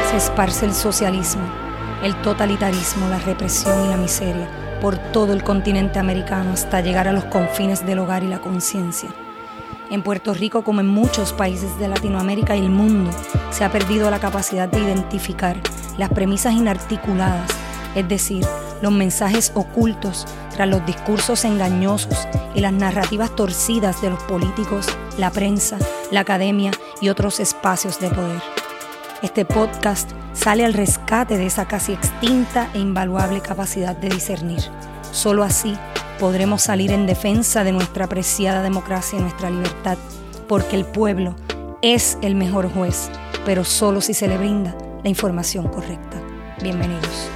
se esparce el socialismo, el totalitarismo, la represión y la miseria por todo el continente americano hasta llegar a los confines del hogar y la conciencia. En Puerto Rico, como en muchos países de Latinoamérica y el mundo, se ha perdido la capacidad de identificar las premisas inarticuladas, es decir, los mensajes ocultos tras los discursos engañosos y las narrativas torcidas de los políticos, la prensa, la academia y otros espacios de poder. Este podcast sale al rescate de esa casi extinta e invaluable capacidad de discernir. Solo así podremos salir en defensa de nuestra preciada democracia y nuestra libertad, porque el pueblo es el mejor juez, pero solo si se le brinda la información correcta. Bienvenidos.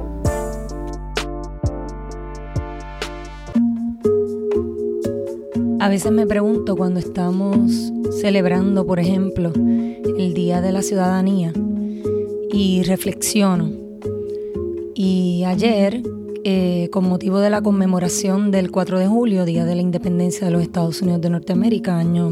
A veces me pregunto cuando estamos celebrando, por ejemplo, el Día de la Ciudadanía y reflexiono. Y ayer, con motivo de la conmemoración del 4 de julio, Día de la Independencia de los Estados Unidos de Norteamérica, año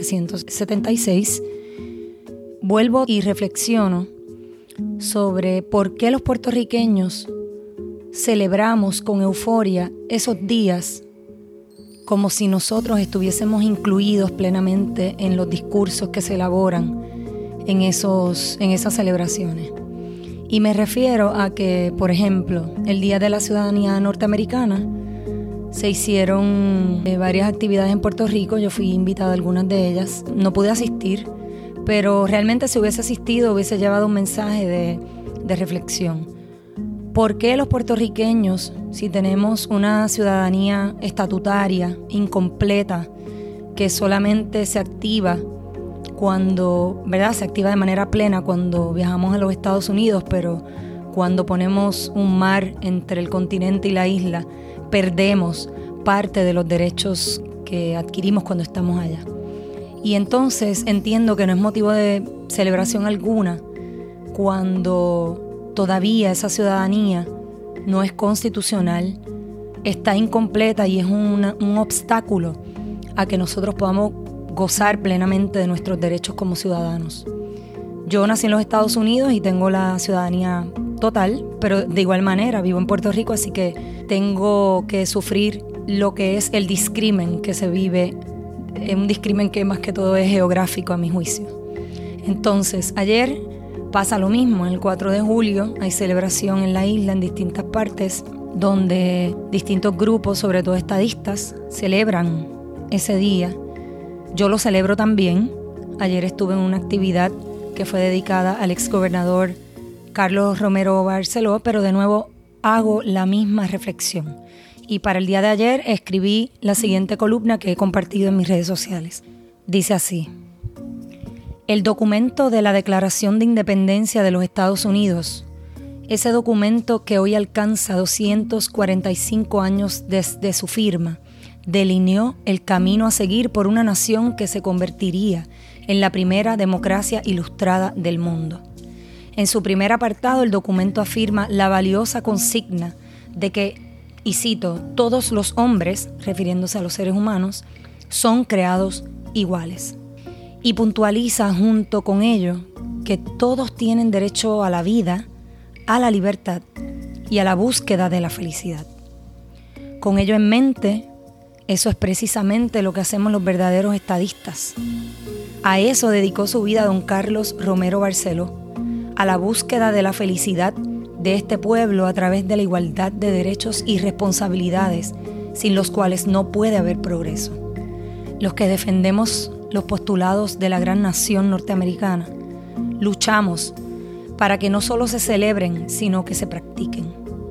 1776, vuelvo y reflexiono sobre por qué los puertorriqueños celebramos con euforia esos días como si nosotros estuviésemos incluidos plenamente en los discursos que se elaboran en esas celebraciones. Y me refiero a que, por ejemplo, el Día de la Ciudadanía Norteamericana, se hicieron varias actividades en Puerto Rico. Yo fui invitada a algunas de ellas. No pude asistir, pero realmente si hubiese asistido hubiese llevado un mensaje de reflexión. ¿Por qué los puertorriqueños, si tenemos una ciudadanía estatutaria, incompleta, que solamente se activa cuando, ¿verdad? Se activa de manera plena cuando viajamos a los Estados Unidos, pero cuando ponemos un mar entre el continente y la isla, perdemos parte de los derechos que adquirimos cuando estamos allá? Y entonces entiendo que no es motivo de celebración alguna cuando todavía esa ciudadanía no es constitucional, está incompleta y es un obstáculo a que nosotros podamos gozar plenamente de nuestros derechos como ciudadanos. Yo nací en los Estados Unidos y tengo la ciudadanía total, pero de igual manera vivo en Puerto Rico, así que tengo que sufrir lo que es el discrimen que se vive, un discrimen que más que todo es geográfico a mi juicio. Entonces, ayer pasa lo mismo. El 4 de julio hay celebración en la isla en distintas partes donde distintos grupos, sobre todo estadistas, celebran ese día. Yo lo celebro también. Ayer estuve en una actividad que fue dedicada al exgobernador Carlos Romero Barceló, pero de nuevo hago la misma reflexión. Y para el día de ayer escribí la siguiente columna que he compartido en mis redes sociales. Dice así: el documento de la Declaración de Independencia de los Estados Unidos, ese documento que hoy alcanza 245 años desde su firma, delineó el camino a seguir por una nación que se convertiría en la primera democracia ilustrada del mundo. En su primer apartado, el documento afirma la valiosa consigna de que, y cito, todos los hombres, refiriéndose a los seres humanos, son creados iguales. Y puntualiza junto con ello que todos tienen derecho a la vida, a la libertad y a la búsqueda de la felicidad. Con ello en mente, eso es precisamente lo que hacemos los verdaderos estadistas. A eso dedicó su vida don Carlos Romero Barceló, a la búsqueda de la felicidad de este pueblo a través de la igualdad de derechos y responsabilidades, sin los cuales no puede haber progreso. Los que defendemos los postulados de la gran nación norteamericana, luchamos para que no solo se celebren, sino que se practiquen.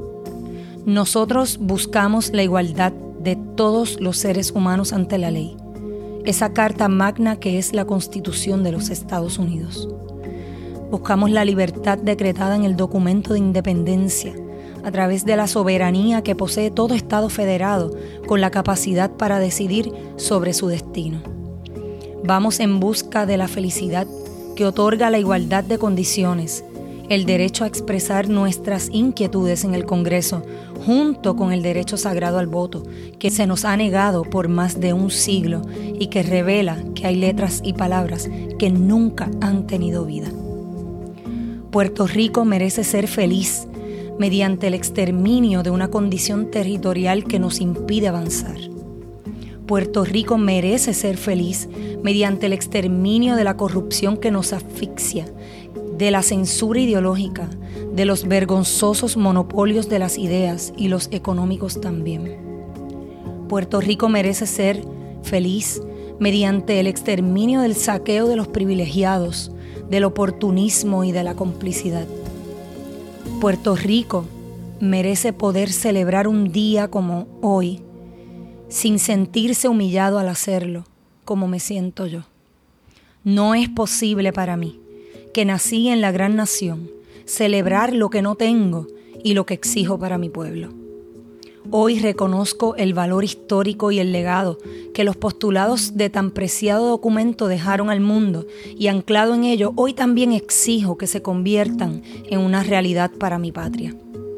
Nosotros buscamos la igualdad de todos los seres humanos ante la ley, esa carta magna que es la Constitución de los Estados Unidos. Buscamos la libertad decretada en el documento de independencia, a través de la soberanía que posee todo Estado federado con la capacidad para decidir sobre su destino. Vamos en busca de la felicidad que otorga la igualdad de condiciones, el derecho a expresar nuestras inquietudes en el Congreso, junto con el derecho sagrado al voto, que se nos ha negado por más de un siglo y que revela que hay letras y palabras que nunca han tenido vida. Puerto Rico merece ser feliz mediante el exterminio de una condición territorial que nos impide avanzar. Puerto Rico merece ser feliz mediante el exterminio de la corrupción que nos asfixia, de la censura ideológica, de los vergonzosos monopolios de las ideas y los económicos también. Puerto Rico merece ser feliz mediante el exterminio del saqueo de los privilegiados, del oportunismo y de la complicidad. Puerto Rico merece poder celebrar un día como hoy, sin sentirse humillado al hacerlo, como me siento yo. No es posible para mí, que nací en la gran nación, celebrar lo que no tengo y lo que exijo para mi pueblo. Hoy reconozco el valor histórico y el legado que los postulados de tan preciado documento dejaron al mundo y anclado en ello, hoy también exijo que se conviertan en una realidad para mi patria.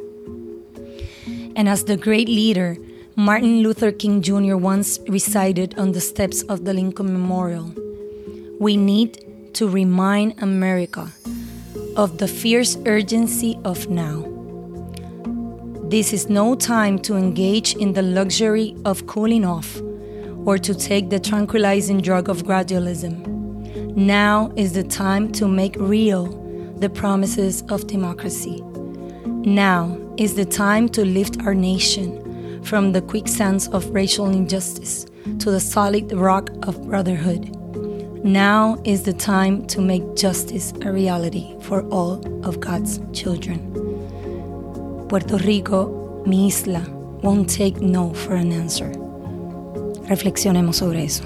And as the great leader Martin Luther King Jr. once recited on the steps of the Lincoln Memorial, we need to remind America of the fierce urgency of now. This is no time to engage in the luxury of cooling off or to take the tranquilizing drug of gradualism. Now is the time to make real the promises of democracy. Now is the time to lift our nation from the quicksands of racial injustice to the solid rock of brotherhood. Now is the time to make justice a reality for all of God's children. Puerto Rico, mi isla, won't take no for an answer. Reflexionemos sobre eso.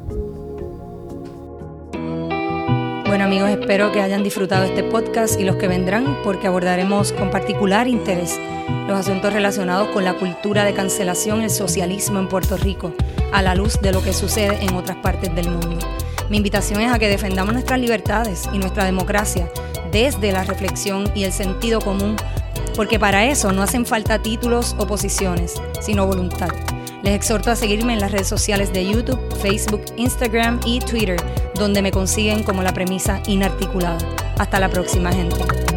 Bueno amigos, espero que hayan disfrutado este podcast y los que vendrán, porque abordaremos con particular interés los asuntos relacionados con la cultura de cancelación y el socialismo en Puerto Rico, a la luz de lo que sucede en otras partes del mundo. Mi invitación es a que defendamos nuestras libertades y nuestra democracia desde la reflexión y el sentido común, porque para eso no hacen falta títulos o posiciones, sino voluntad. Les exhorto a seguirme en las redes sociales de YouTube, Facebook, Instagram y Twitter, donde me consiguen como La Premisa Inarticulada. Hasta la próxima, gente.